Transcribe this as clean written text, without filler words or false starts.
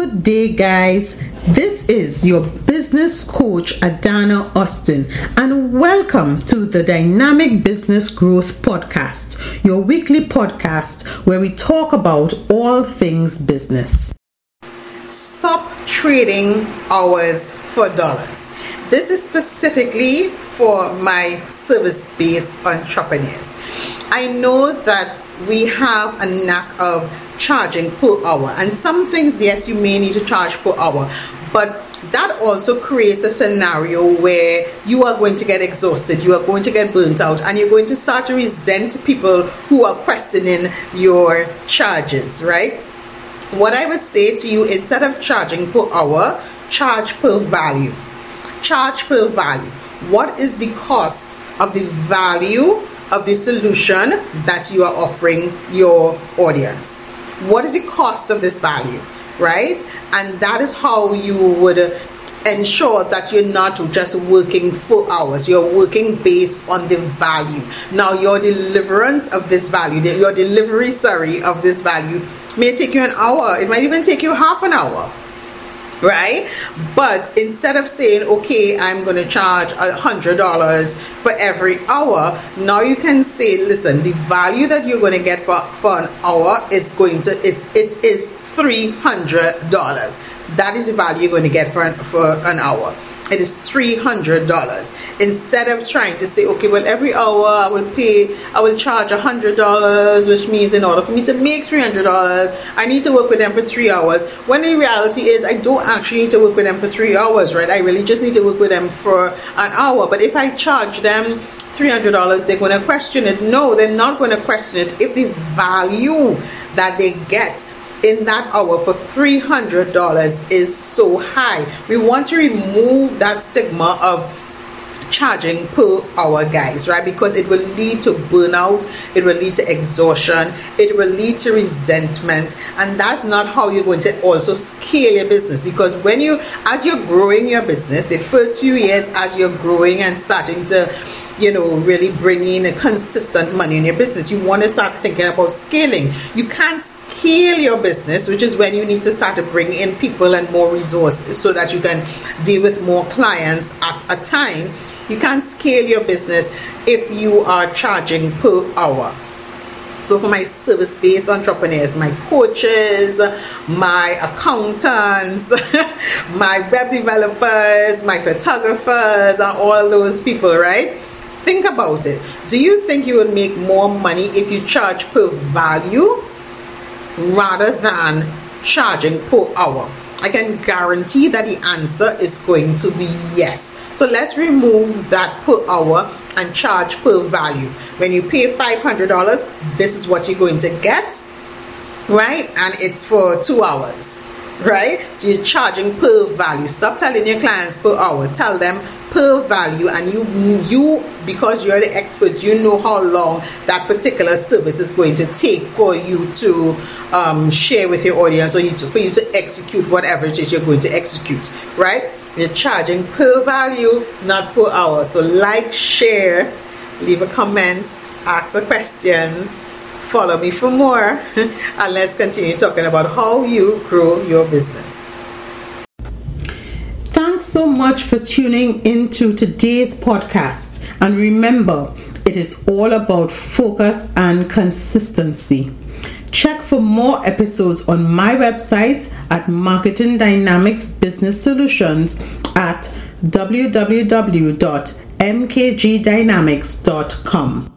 Good day, guys. This is your business coach, Adana Austin, and welcome to the Dynamic Business Growth Podcast, your weekly podcast where we talk about all things business. Stop trading hours for dollars. This is specifically for my service-based entrepreneurs. I know that we have a knack of charging per hour, and some things, yes, you may need to charge per hour, but that also creates a scenario where you are going to get exhausted, you are going to get burnt out, and you're going to start to resent people who are questioning your charges, right? What I would say to you, instead of charging per hour, charge per value. Charge per value. What is the cost of the value of the solution that you are offering your audience? What is the cost of this value, right? And that is how you would ensure that you're not just working full hours. You're working based on the value. Now, your deliverance of this value, your delivery, of this value may take you an hour. It might even take you half an hour, right? But instead of saying, okay, I'm going to charge $100 for every hour, now you can say, listen, the value that you're going to get for an hour is it is $300. That is the value you're going to get for an hour. It is $300. Instead of trying to say, okay, well, every hour I will charge $100, which means in order for me to make $300, I need to work with them for 3 hours. When the reality is, I don't actually need to work with them for 3 hours, right? I really just need to work with them for an hour. But if I charge them $300, they're going to question it. No, they're not going to question it if the value that they get in that hour for $300 is so high. We want to remove that stigma of charging per hour, guys, right? Because it will lead to burnout, it will lead to exhaustion, it will lead to resentment, and that's not how you're going to also scale your business. Because as you're growing your business, the first few years as you're growing and starting to really bring in a consistent money in your business, you want to start thinking about scaling. You can't scale your business, which is when you need to start to bring in people and more resources so that you can deal with more clients at a time. You can't scale your business if you are charging per hour. So for my service-based entrepreneurs, my coaches, my accountants, my web developers, my photographers, and all those people, right? Think about it. Do you think you will make more money if you charge per value rather than charging per hour? I can guarantee that the answer is going to be yes. So let's remove that per hour and charge per value. When you pay $500, this is what you're going to get, right? And it's for 2 hours, right? So you're charging per value. Stop telling your clients per hour. Tell them per value, and you because you're the expert, you know how long that particular service is going to take for you to share with your audience, or for you to execute whatever it is you're going to execute, right? You're charging per value, not per hour. So like, share, leave a comment, ask a question, follow me for more, and let's continue talking about how you grow your business. Thanks so much for tuning into today's podcast. And remember, it is all about focus and consistency. Check for more episodes on my website at Marketing Dynamics Business Solutions at www.mkgdynamics.com.